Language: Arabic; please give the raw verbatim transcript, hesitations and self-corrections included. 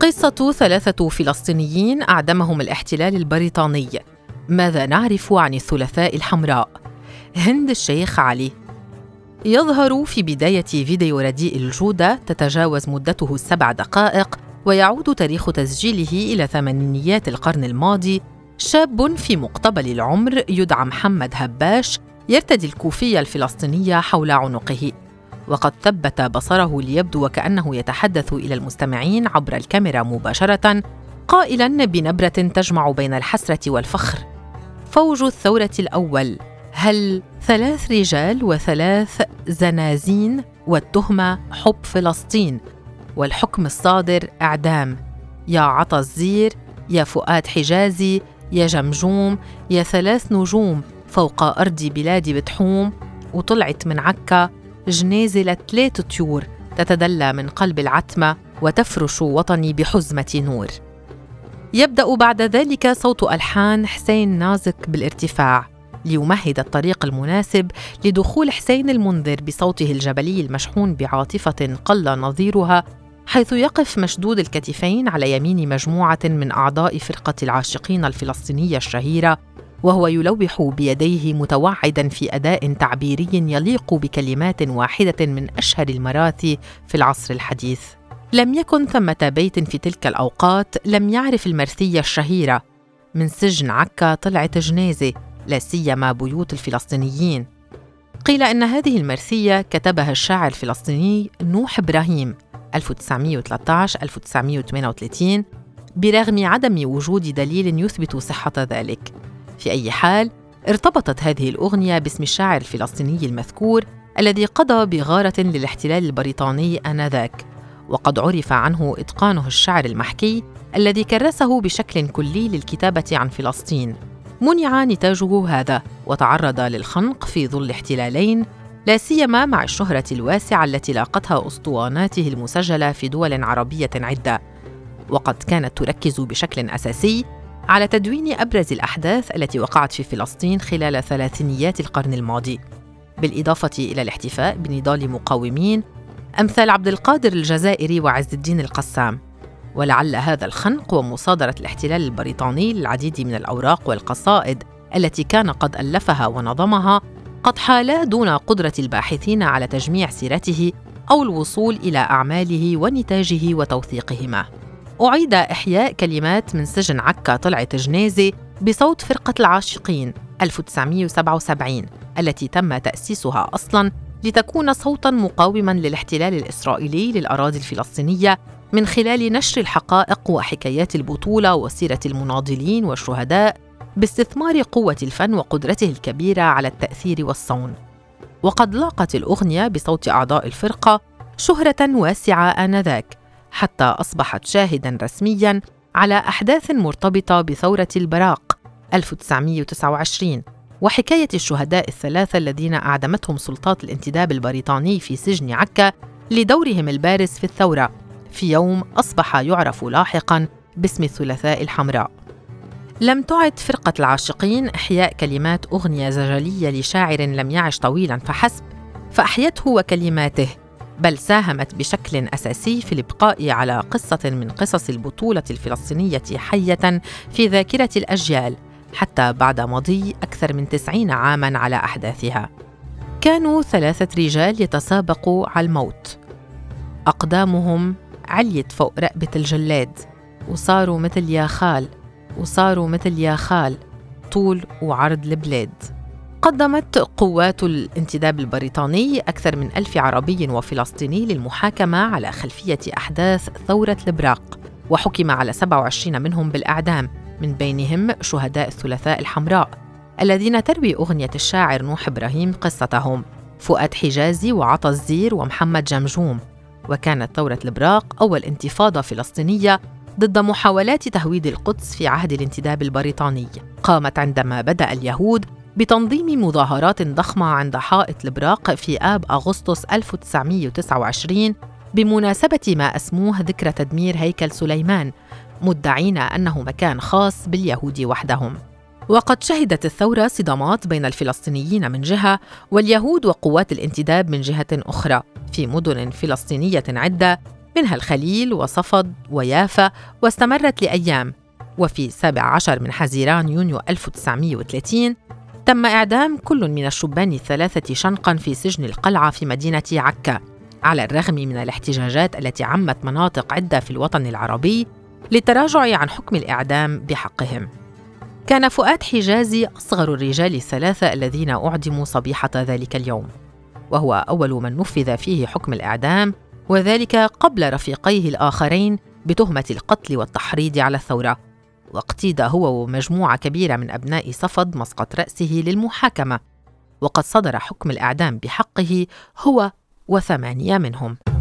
قصة ثلاثة فلسطينيين أعدمهم الاحتلال البريطاني. ماذا نعرف عن الثلاثاء الحمراء؟ هند الشيخ علي. يظهر في بداية فيديو رديء الجودة تتجاوز مدته السبع دقائق، ويعود تاريخ تسجيله إلى ثمانينيات القرن الماضي، شاب في مقتبل العمر يدعى محمد هباش يرتدي الكوفية الفلسطينية حول عنقه، وقد ثبت بصره ليبدو وكأنه يتحدث إلى المستمعين عبر الكاميرا مباشرة، قائلاً بنبرة تجمع بين الحسرة والفخر: فوج الثورة الأول، هل ثلاث رجال وثلاث زنازين، والتهمة حب فلسطين، والحكم الصادر إعدام. يا عطا الزير، يا فؤاد حجازي، يا جمجوم، يا ثلاث نجوم فوق أرض بلادي بتحوم. وطلعت من عكا جنازة لثلاث طيور تتدلى من قلب العتمة وتفرش وطني بحزمة نور. يبدأ بعد ذلك صوت ألحان حسين نازك بالارتفاع ليمهد الطريق المناسب لدخول حسين المنذر بصوته الجبلي المشحون بعاطفة قل نظيرها، حيث يقف مشدود الكتفين على يمين مجموعة من أعضاء فرقة العاشقين الفلسطينية الشهيرة، وهو يلوح بيديه متوعداً في أداء تعبيري يليق بكلمات واحدة من أشهر المراثي في العصر الحديث. لم يكن ثمة بيت في تلك الأوقات لم يعرف المرثية الشهيرة: من سجن عكا طلعت جنازة، لا سيما بيوت الفلسطينيين. قيل إن هذه المرثية كتبها الشاعر الفلسطيني نوح إبراهيم ألف وتسعمائة وثلاثة عشر ألف وتسعمائة وثمانية وثلاثين، برغم عدم وجود دليل يثبت صحة ذلك. في أي حال، ارتبطت هذه الأغنية باسم الشاعر الفلسطيني المذكور الذي قضى بغارة للاحتلال البريطاني آنذاك، وقد عرف عنه إتقانه الشعر المحكي الذي كرسه بشكل كلي للكتابة عن فلسطين. منع نتاجه هذا وتعرض للخنق في ظل احتلالين، لا سيما مع الشهرة الواسعة التي لاقتها أسطواناته المسجلة في دول عربية عدة، وقد كانت تركز بشكل أساسي على تدوين أبرز الأحداث التي وقعت في فلسطين خلال ثلاثينيات القرن الماضي، بالإضافة إلى الاحتفاء بنضال مقاومين أمثال عبد القادر الجزائري وعز الدين القسام. ولعل هذا الخنق ومصادرة الاحتلال البريطاني للعديد من الأوراق والقصائد التي كان قد ألفها ونظمها قد حالا دون قدرة الباحثين على تجميع سيرته أو الوصول إلى أعماله ونتاجه وتوثيقهما. أعيد إحياء كلمات من سجن عكا طلعت جنازة بصوت فرقة العاشقين ألف وتسعمائة وسبعة وسبعين، التي تم تأسيسها أصلاً لتكون صوتاً مقاوماً للاحتلال الإسرائيلي للأراضي الفلسطينية من خلال نشر الحقائق وحكايات البطولة وسيرة المناضلين والشهداء، باستثمار قوة الفن وقدرته الكبيرة على التأثير والصون. وقد لاقت الأغنية بصوت أعضاء الفرقة شهرة واسعة آنذاك، حتى أصبحت شاهداً رسمياً على أحداث مرتبطة بثورة البراق ألف وتسعمائة وتسعة وعشرين وحكاية الشهداء الثلاثة الذين أعدمتهم سلطات الانتداب البريطاني في سجن عكا لدورهم البارز في الثورة، في يوم أصبح يعرف لاحقاً باسم الثلاثاء الحمراء. لم تعد فرقة العاشقين إحياء كلمات أغنية زجلية لشاعر لم يعش طويلاً فحسب، فأحيته وكلماته، بل ساهمت بشكل أساسي في الإبقاء على قصة من قصص البطولة الفلسطينية حية في ذاكرة الأجيال حتى بعد مضي أكثر من تسعين عاماً على أحداثها. كانوا ثلاثة رجال يتسابقوا على الموت، أقدامهم عليت فوق رقبة الجلاد، وصاروا مثل يا خال، وصاروا مثل يا خال، طول وعرض البلاد. قدمت قوات الانتداب البريطاني أكثر من ألف عربي وفلسطيني للمحاكمة على خلفية أحداث ثورة البراق، وحكم على سبعة وعشرين منهم بالإعدام، من بينهم شهداء الثلاثاء الحمراء الذين تروي أغنية الشاعر نوح إبراهيم قصتهم: فؤاد حجازي وعطا الزير ومحمد جمجوم. وكانت ثورة البراق أول انتفاضة فلسطينية ضد محاولات تهويد القدس في عهد الانتداب البريطاني، قامت عندما بدأ اليهود بتنظيم مظاهرات ضخمة عند حائط البراق في آب أغسطس ألف وتسعمائة وتسعة وعشرين بمناسبة ما أسموه ذكرى تدمير هيكل سليمان، مدعين أنه مكان خاص باليهود وحدهم. وقد شهدت الثورة صدامات بين الفلسطينيين من جهة واليهود وقوات الانتداب من جهة أخرى في مدن فلسطينية عدة، منها الخليل وصفد ويافا، واستمرت لأيام. وفي السابع عشر من حزيران يونيو ألف وتسعمائة وثلاثين تم إعدام كل من الشبان الثلاثة شنقاً في سجن القلعة في مدينة عكا، على الرغم من الاحتجاجات التي عمت مناطق عدة في الوطن العربي للتراجع عن حكم الإعدام بحقهم. كان فؤاد حجازي أصغر الرجال الثلاثة الذين أعدموا صبيحة ذلك اليوم، وهو أول من نفذ فيه حكم الإعدام، وذلك قبل رفيقيه الآخرين بتهمة القتل والتحريض على الثورة. واقتيد هو ومجموعة كبيرة من أبناء صفد مسقط رأسه للمحاكمة، وقد صدر حكم الإعدام بحقه هو وثمانية منهم.